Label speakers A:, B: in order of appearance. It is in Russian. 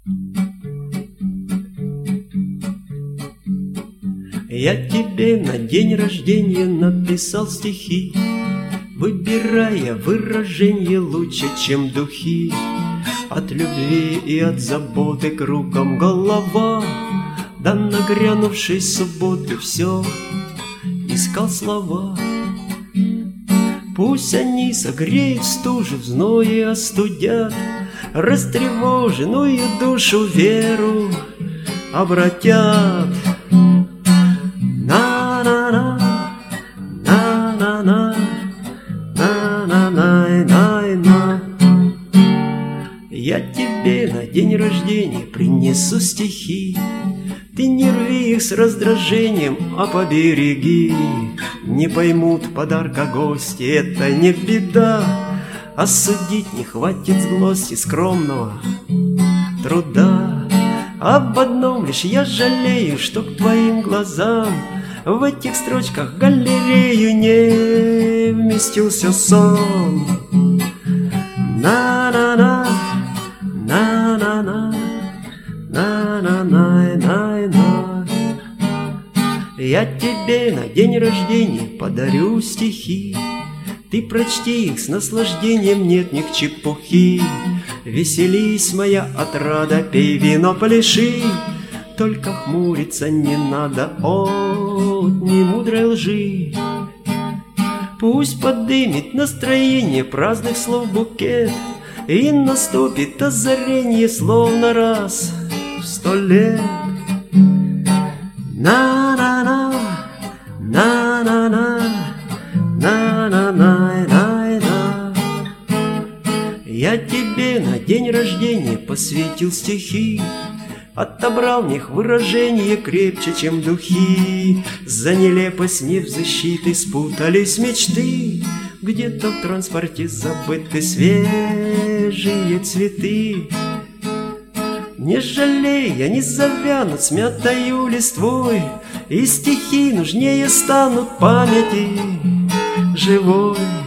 A: Я тебе на день рождения написал стихи, выбирая выражение лучше, чем духи. От любви и от заботы кругом голова, да нагрянувшей субботы все искал слова. Пусть они согреют стужу, в зное остудят растревоженную душу, веру обратят. На-на-на, на-на-на, на-на-на-на-на. Я тебе на день рождения принесу стихи, ты не рви их с раздражением, а побереги. Не поймут подарка гости, это не беда, осудить не хватит злости скромного труда. Об одном лишь я жалею, что к твоим глазам в этих строчках галерею не вместился сон. На-на-на, на-на-на, на-на-на-на-на. Я тебе на день рождения подарю стихи, ты прочти их с наслаждением, нет ни к чепухи. Веселись, моя отрада, пей вино, пляши, только хмуриться не надо от немудрой лжи. Пусть подымет настроение праздных слов букет, и наступит озарение, словно раз в 100 лет. На-на-на, на-на-на, на-на-на-на-на. Я тебе на день рождения посвятил стихи, отобрал в них выражение крепче, чем духи. За нелепость невзащиты спутались мечты, где-то в транспорте забыты свежие цветы. Не жалей, они завянут смятою листвой, и стихи нужнее станут памяти живой.